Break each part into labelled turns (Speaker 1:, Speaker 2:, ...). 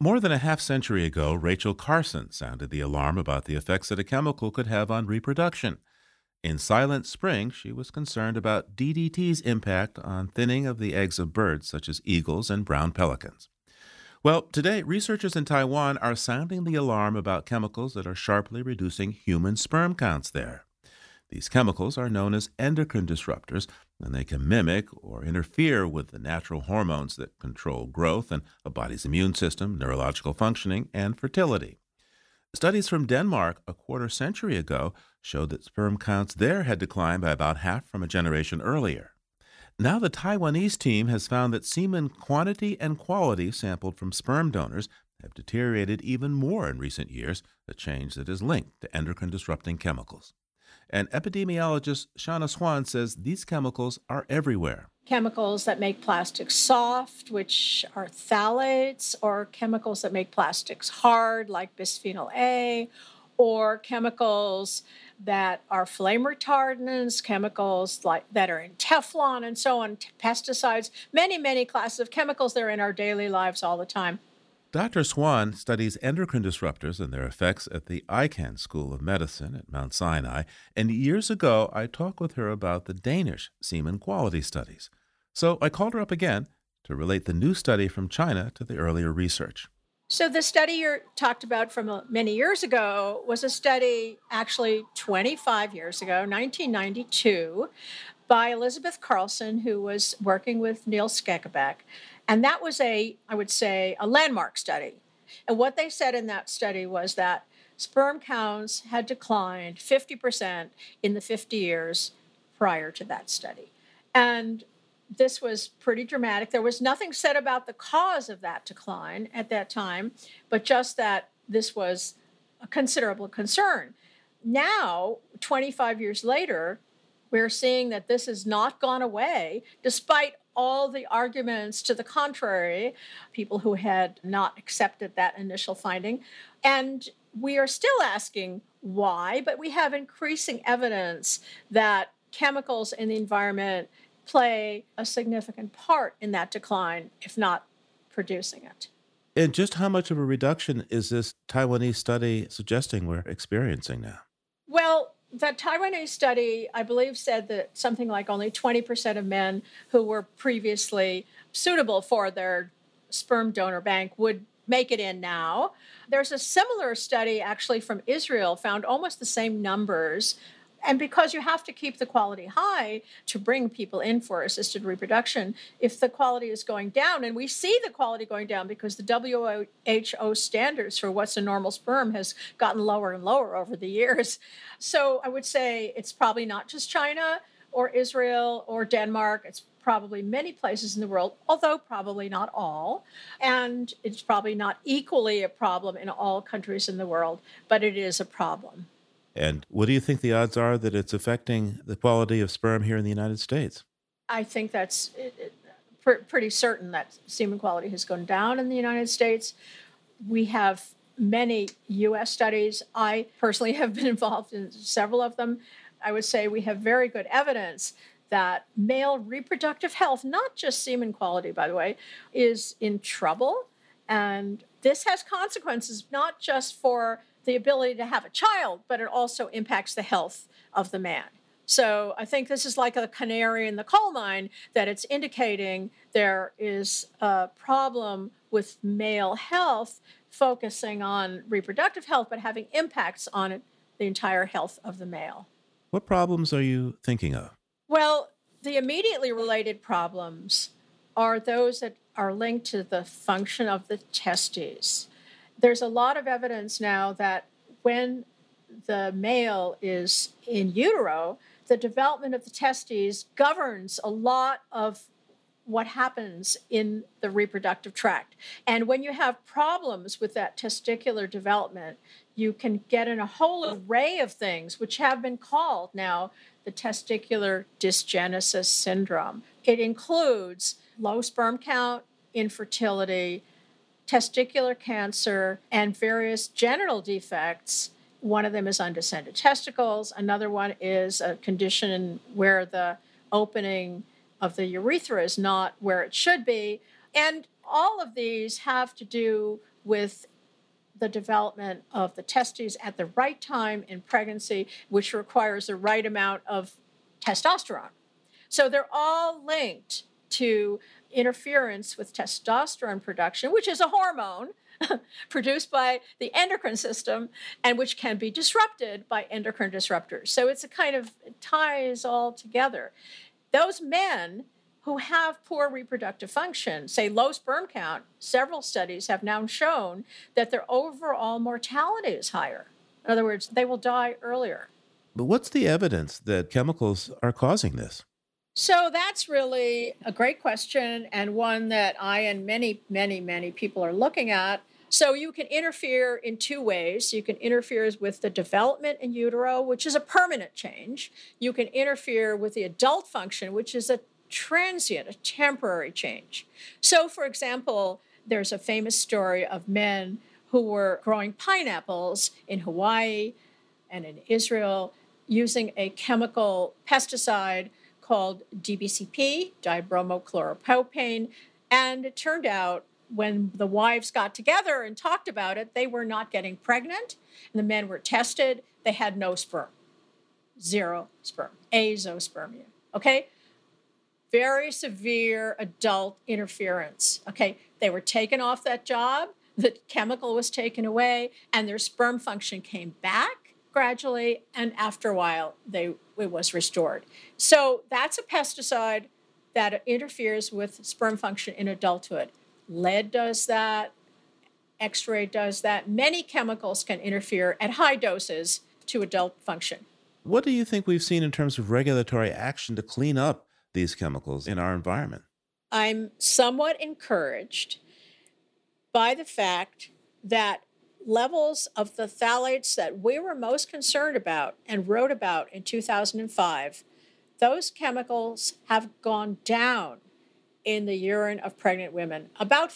Speaker 1: More than a half century ago, Rachel Carson sounded the alarm about the effects that a chemical could have on reproduction. In Silent Spring, she was concerned about DDT's impact on thinning of the eggs of birds such as eagles and brown pelicans. Well, today, researchers in Taiwan are sounding the alarm about chemicals that are sharply reducing human sperm counts there. These chemicals are known as endocrine disruptors, and they can mimic or interfere with the natural hormones that control growth and a body's immune system, neurological functioning, and fertility. Studies from Denmark a quarter century ago showed that sperm counts there had declined by about half from a generation earlier. Now, the Taiwanese team has found that semen quantity and quality sampled from sperm donors have deteriorated even more in recent years, a change that is linked to endocrine disrupting chemicals. And epidemiologist Shauna Swan says these chemicals are everywhere.
Speaker 2: Chemicals that make plastics soft, which are phthalates, or chemicals that make plastics hard, like bisphenol A, or chemicals that are flame retardants, chemicals like that are in Teflon and so on, pesticides, many, many classes of chemicals that are in our daily lives all the time.
Speaker 1: Dr. Swan studies endocrine disruptors and their effects at the Icahn School of Medicine at Mount Sinai, and years ago I talked with her about the Danish semen quality studies. So I called her up again to relate the new study from China to the earlier research.
Speaker 2: So the study you talked about from many years ago was a study actually 25 years ago, 1992, by Elizabeth Carlson, who was working with Neil Skekebek. And that was I would say, a landmark study. And what they said in that study was that sperm counts had declined 50% in the 50 years prior to that study. And this was pretty dramatic. There was nothing said about the cause of that decline at that time, but just that this was a considerable concern. Now, 25 years later, we're seeing that this has not gone away, despite all the arguments to the contrary, people who had not accepted that initial finding. And we are still asking why, but we have increasing evidence that chemicals in the environment play a significant part in that decline, if not producing it.
Speaker 1: And just how much of a reduction is this Taiwanese study suggesting we're experiencing now?
Speaker 2: Well, the Taiwanese study, I believe, said that something like only 20% of men who were previously suitable for their sperm donor bank would make it in now. There's a similar study actually from Israel, found almost the same numbers. And because you have to keep the quality high to bring people in for assisted reproduction, if the quality is going down, and we see the quality going down because the WHO standards for what's a normal sperm has gotten lower and lower over the years. So I would say it's probably not just China or Israel or Denmark. It's probably many places in the world, although probably not all. And it's probably not equally a problem in all countries in the world, but it is a problem.
Speaker 1: And what do you think the odds are that it's affecting the quality of sperm here in the United States?
Speaker 2: I think that's pretty certain that semen quality has gone down in the United States. We have many U.S. studies. I personally have been involved in several of them. I would say we have very good evidence that male reproductive health, not just semen quality, by the way, is in trouble. And this has consequences not just for the ability to have a child, but it also impacts the health of the man. So I think this is like a canary in the coal mine, that it's indicating there is a problem with male health, focusing on reproductive health, but having impacts on the entire health of the male.
Speaker 1: What problems are you thinking of?
Speaker 2: Well, the immediately related problems are those that are linked to the function of the testes. There's a lot of evidence now that when the male is in utero, the development of the testes governs a lot of what happens in the reproductive tract. And when you have problems with that testicular development, you can get in a whole array of things, which have been called now the testicular dysgenesis syndrome. It includes low sperm count, infertility, testicular cancer, and various genital defects. One of them is undescended testicles. Another one is a condition where the opening of the urethra is not where it should be. And all of these have to do with the development of the testes at the right time in pregnancy, which requires the right amount of testosterone. So they're all linked to interference with testosterone production, which is a hormone produced by the endocrine system and which can be disrupted by endocrine disruptors. So it's a kind of, it ties all together. Those men who have poor reproductive function, say low sperm count, several studies have now shown that their overall mortality is higher. In other words, they will die earlier.
Speaker 1: But what's the evidence that chemicals are causing this?
Speaker 2: So that's really a great question, and one that I and many, many, many people are looking at. So you can interfere in two ways. You can interfere with the development in utero, which is a permanent change. You can interfere with the adult function, which is a transient, a temporary change. So, for example, there's a famous story of men who were growing pineapples in Hawaii and in Israel using a chemical pesticide called DBCP, dibromochloropropane. And it turned out when the wives got together and talked about it, they were not getting pregnant. And the men were tested. They had no sperm, 0 sperm, azoospermia. Okay? Very severe adult interference. Okay? They were taken off that job. The chemical was taken away, and their sperm function came back gradually, and after a while, it was restored. So that's a pesticide that interferes with sperm function in adulthood. Lead does that. X-ray does that. Many chemicals can interfere at high doses to adult function.
Speaker 1: What do you think we've seen in terms of regulatory action to clean up these chemicals in our environment?
Speaker 2: I'm somewhat encouraged by the fact that levels of the phthalates that we were most concerned about and wrote about in 2005, those chemicals have gone down in the urine of pregnant women, about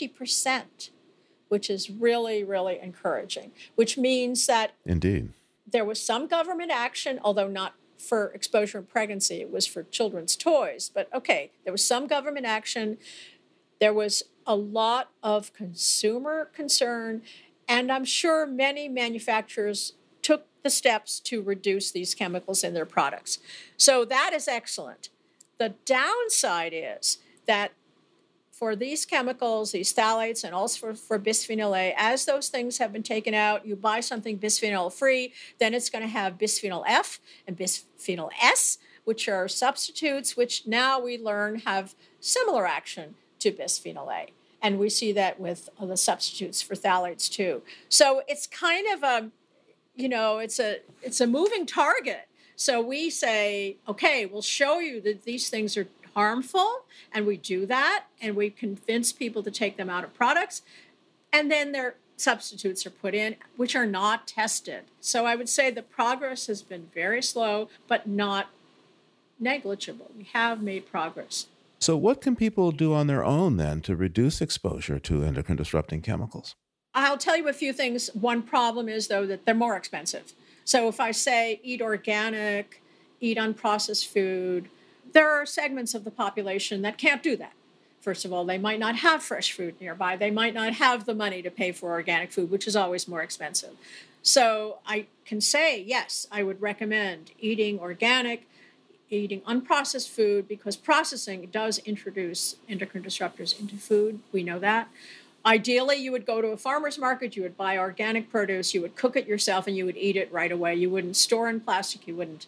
Speaker 2: 50%, which is really, really encouraging, which means that
Speaker 1: Indeed.
Speaker 2: There was some government action, although not for exposure in pregnancy, it was for children's toys. But okay, there was some government action. There was a lot of consumer concern, and I'm sure many manufacturers took the steps to reduce these chemicals in their products. So that is excellent. The downside is that for these chemicals, these phthalates, and also for bisphenol A, as those things have been taken out, you buy something bisphenol free, then it's going to have bisphenol F and bisphenol S, which are substitutes, which now we learn have similar action to bisphenol A. And we see that with the substitutes for phthalates too. So it's kind of a, it's a moving target. So we say, okay, we'll show you that these things are harmful, and we do that, and we convince people to take them out of products, and then their substitutes are put in, which are not tested. So I would say the progress has been very slow, but not negligible. We have made progress.
Speaker 1: So what can people do on their own then to reduce exposure to endocrine disrupting chemicals?
Speaker 2: I'll tell you a few things. One problem is, though, that they're more expensive. So if I say eat organic, eat unprocessed food, there are segments of the population that can't do that. First of all, they might not have fresh food nearby. They might not have the money to pay for organic food, which is always more expensive. So I can say, yes, I would recommend eating organic, eating unprocessed food, because processing does introduce endocrine disruptors into food. We know that. Ideally, you would go to a farmer's market, you would buy organic produce, you would cook it yourself, and you would eat it right away. You wouldn't store in plastic, you wouldn't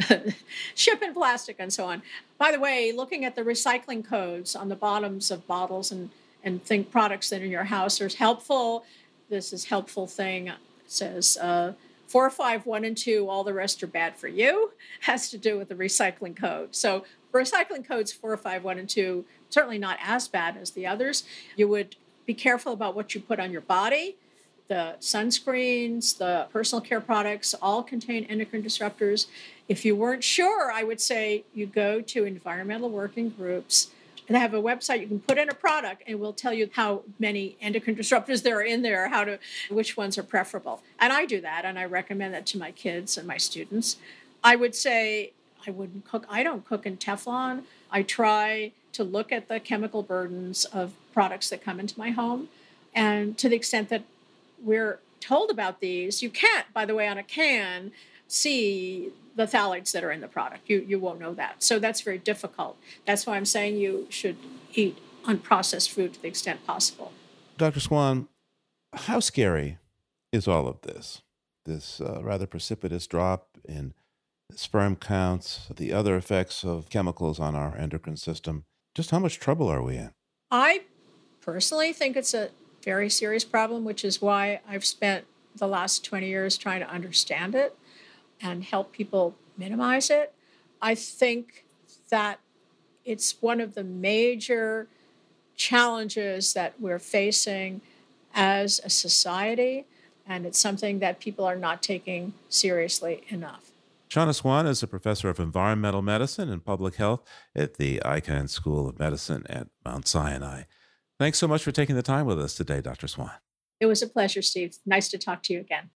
Speaker 2: ship in plastic, and so on. By the way, looking at the recycling codes on the bottoms of bottles and think products that are in your house are helpful. This is helpful thing. It says 4, 5, 1, and 2, all the rest are bad for you. Has to do with the recycling code. So recycling codes 4, 5, 1, and 2, certainly not as bad as the others. You would be careful about what you put on your body. The sunscreens, the personal care products all contain endocrine disruptors. If you weren't sure, I would say you go to environmental working groups. They have a website. You can put in a product and we'll tell you how many endocrine disruptors there are in there, which ones are preferable. And I do that, and I recommend that to my kids and my students. I would say I wouldn't cook. I don't cook in Teflon. I try to look at the chemical burdens of products that come into my home. And to the extent that we're told about these, you can't, by the way, on a can, see the phthalates that are in the product. You won't know that. So that's very difficult. That's why I'm saying you should eat unprocessed food to the extent possible.
Speaker 1: Dr. Swan, how scary is all of this? This rather precipitous drop in sperm counts, the other effects of chemicals on our endocrine system. Just how much trouble are we in?
Speaker 2: I personally think it's a very serious problem, which is why I've spent the last 20 years trying to understand it and help people minimize it. I think that it's one of the major challenges that we're facing as a society, and it's something that people are not taking seriously enough.
Speaker 1: Shauna Swan is a professor of environmental medicine and public health at the Icahn School of Medicine at Mount Sinai. Thanks so much for taking the time with us today, Dr. Swan.
Speaker 2: It was a pleasure, Steve. Nice to talk to you again.